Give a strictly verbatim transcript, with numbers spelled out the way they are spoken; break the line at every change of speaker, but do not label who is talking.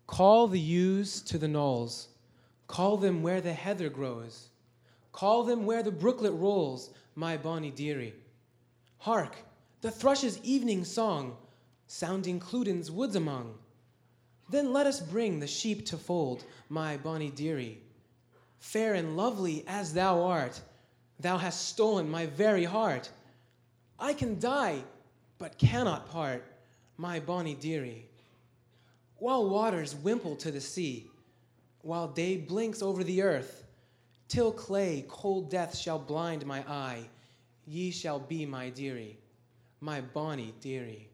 Call the ewes to the knolls, call them where the heather grows, call them where the brooklet rolls, my bonny dearie. Hark, the thrush's evening song, sounding Clooden's woods among. Then let us bring the sheep to fold, my bonny dearie. Fair and lovely as thou art, thou hast stolen my very heart. I can die, but cannot part, my bonny dearie. While waters wimple to the sea, while day blinks over the earth, till clay cold death shall blind my eye, ye shall be my dearie, my bonny dearie.